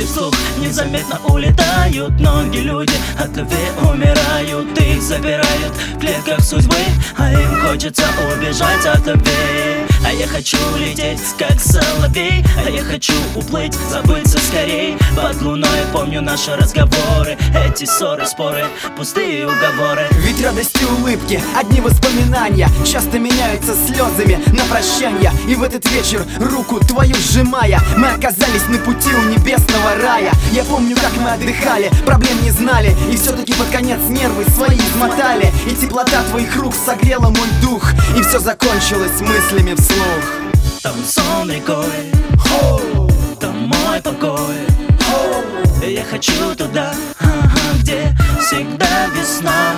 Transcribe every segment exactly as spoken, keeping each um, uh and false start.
мысли вслух незаметно улетают. Многие люди от любви умирают, их забирают в клетках судьбы, а им хочется убежать от любви. А я хочу лететь, как соловей, а я хочу уплыть, забыться скорей. Под луной помню наши разговоры, эти ссоры, споры, пустые уговоры. Ведь радость и улыбки, одни воспоминания часто меняются слезами на прощанье. И в этот вечер, руку твою сжимая, мы оказались на пути у небесного рая. Я помню, как мы отдыхали, проблем не знали, и все-таки под конец нервы свои измотали. И теплота твоих рук согрела мой дух, и все закончилось мыслями вслух. Там сон рекой, там мой покой. Я хочу туда, где всегда весна.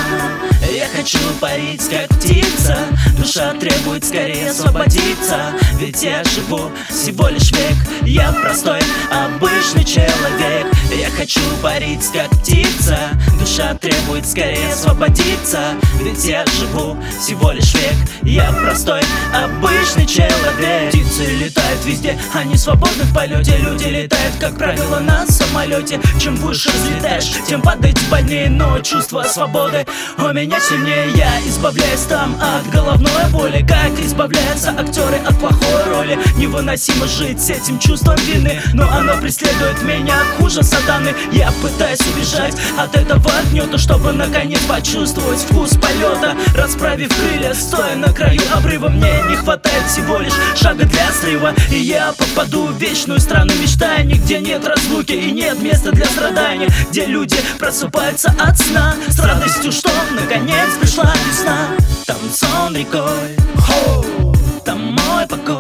Я хочу парить, как птица, душа требует скорее освободиться. Ведь я живу всего лишь век, я простой, обычный человек. Я хочу парить, как птица, душа требует скорее освободиться. Ведь я живу всего лишь век, я простой, обычный человек. Птицы летают везде, они свободны в полете. Люди летают, как правило, на самолете. Чем выше взлетаешь, тем падать больнее, но чувство свободы у меня сильнее. Я избавляюсь там от головной боли, как избавляются актеры от плохой роли. Невыносимо жить с этим чувством вины, но оно преследует меня хуже сатаны. Я пытаюсь убежать от этого гнета, чтобы наконец почувствовать вкус полета. Расправив крылья, стоя на краю обрыва, мне не хватает всего лишь шага для срыва. И я попаду в вечную страну мечтаний, где нет разлуки и нет места для страданий, где люди просыпаются от сна с радостью, что наконец пришла весна. Там сон рекой, там мой покой.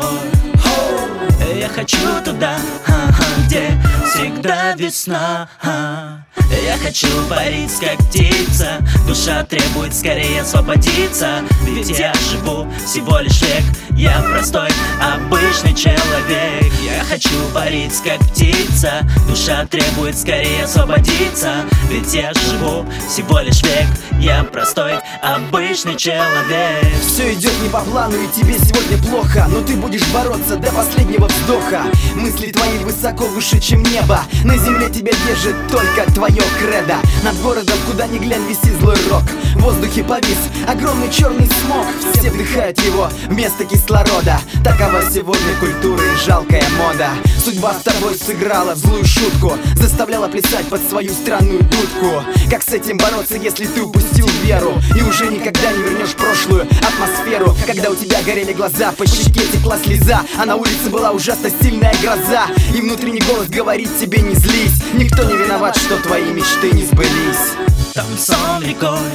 Я хочу туда, где всегда весна. Я хочу парить, как птица, душа требует скорее освободиться. Ведь я живу всего лишь век, я простой, обычный человек. Я хочу парить, как птица, душа требует скорее освободиться. Ведь я живу всего лишь век, я простой, обычный человек. Все идет не по плану и тебе сегодня плохо, но ты будешь бороться до последнего вздоха. Мысли твои высоко выше, чем небо, на земле тебя держит только твое кредо. Над городом, куда ни глянь, висит злой рок. В воздухе повис огромный черный смог, все вдыхают его вместо кислорода. Такова сегодня культура и жалкая мода. Судьба с тобой сыграла в злую шутку, заставляла плясать под свою странную дудку. Как с этим бороться, если ты упустил веру и уже никогда не вернешь прошлую атмосферу? Когда у тебя горели глаза, по щеке текла слеза, а на улице была ужасно сильная гроза, и внутренний голос говорит тебе: не злись, никто не виноват, что твои мечты не сбылись. Там сон рекой,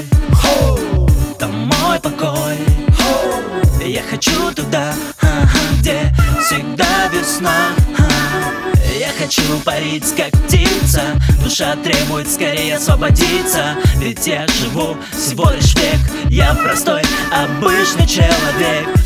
там мой покой. Я хочу туда, где всегда весна. Я хочу парить, как птица, душа требует скорее освободиться. Ведь я живу всего лишь век, я простой, обычный человек.